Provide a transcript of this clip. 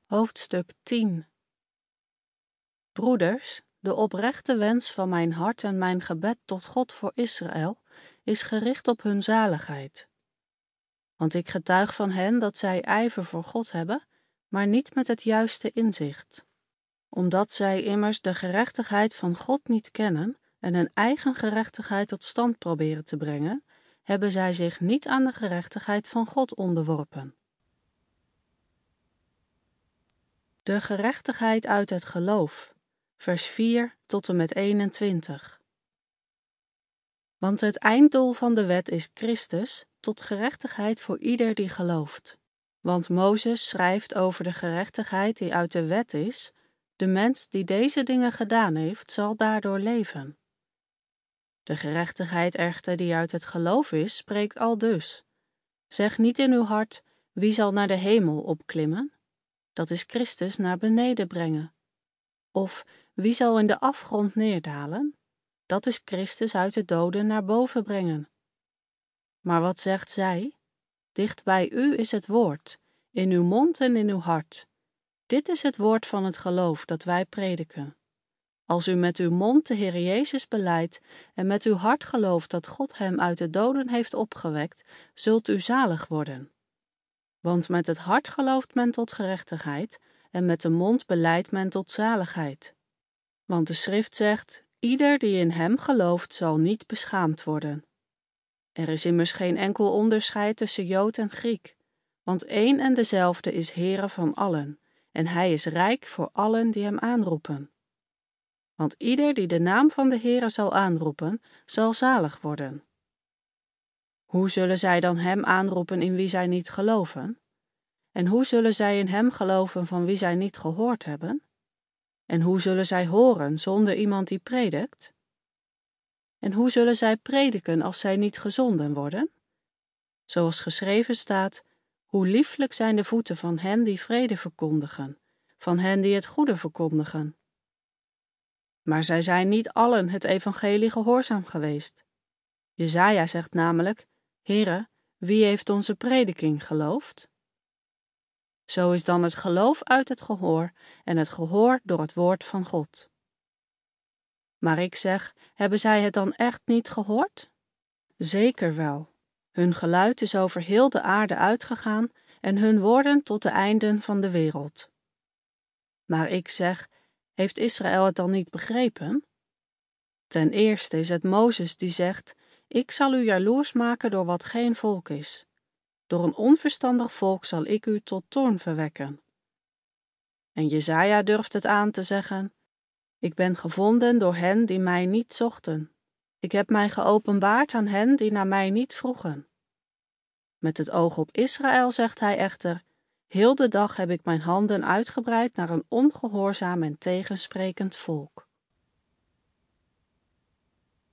Hoofdstuk 10. Broeders, de oprechte wens van mijn hart en mijn gebed tot God voor Israël is gericht op hun zaligheid. Want ik getuig van hen dat zij ijver voor God hebben, maar niet met het juiste inzicht. Omdat zij immers de gerechtigheid van God niet kennen en hun eigen gerechtigheid tot stand proberen te brengen, hebben zij zich niet aan de gerechtigheid van God onderworpen. De gerechtigheid uit het geloof, vers 4 tot en met 21. Want het einddoel van de wet is Christus, tot gerechtigheid voor ieder die gelooft. Want Mozes schrijft over de gerechtigheid die uit de wet is: de mens die deze dingen gedaan heeft, zal daardoor leven. De gerechtigheid echter die uit het geloof is, spreekt aldus: zeg niet in uw hart, wie zal naar de hemel opklimmen? Dat is Christus naar beneden brengen. Of wie zal in de afgrond neerdalen? Dat is Christus uit de doden naar boven brengen. Maar wat zegt zij? Dicht bij u is het woord, in uw mond en in uw hart. Dit is het woord van het geloof dat wij prediken. Als u met uw mond de Heer Jezus belijdt en met uw hart gelooft dat God hem uit de doden heeft opgewekt, zult u zalig worden. Want met het hart gelooft men tot gerechtigheid en met de mond belijdt men tot zaligheid. Want de schrift zegt: ieder die in hem gelooft zal niet beschaamd worden. Er is immers geen enkel onderscheid tussen Jood en Griek, want één en dezelfde is Heere van allen, en hij is rijk voor allen die hem aanroepen. Want ieder die de naam van de Heere zal aanroepen, zal zalig worden. Hoe zullen zij dan hem aanroepen in wie zij niet geloven? En hoe zullen zij in hem geloven van wie zij niet gehoord hebben? En hoe zullen zij horen zonder iemand die predikt? En hoe zullen zij prediken als zij niet gezonden worden? Zoals geschreven staat: hoe lieflijk zijn de voeten van hen die vrede verkondigen, van hen die het goede verkondigen. Maar zij zijn niet allen het evangelie gehoorzaam geweest. Jesaja zegt namelijk: Heere, wie heeft onze prediking geloofd? Zo is dan het geloof uit het gehoor en het gehoor door het woord van God. Maar ik zeg, hebben zij het dan echt niet gehoord? Zeker wel. Hun geluid is over heel de aarde uitgegaan en hun woorden tot de einden van de wereld. Maar ik zeg, heeft Israël het dan niet begrepen? Ten eerste is het Mozes die zegt: ik zal u jaloers maken door wat geen volk is. Door een onverstandig volk zal ik u tot toorn verwekken. En Jesaja durft het aan te zeggen: ik ben gevonden door hen die mij niet zochten. Ik heb mij geopenbaard aan hen die naar mij niet vroegen. Met het oog op Israël zegt hij echter: heel de dag heb ik mijn handen uitgebreid naar een ongehoorzaam en tegensprekend volk.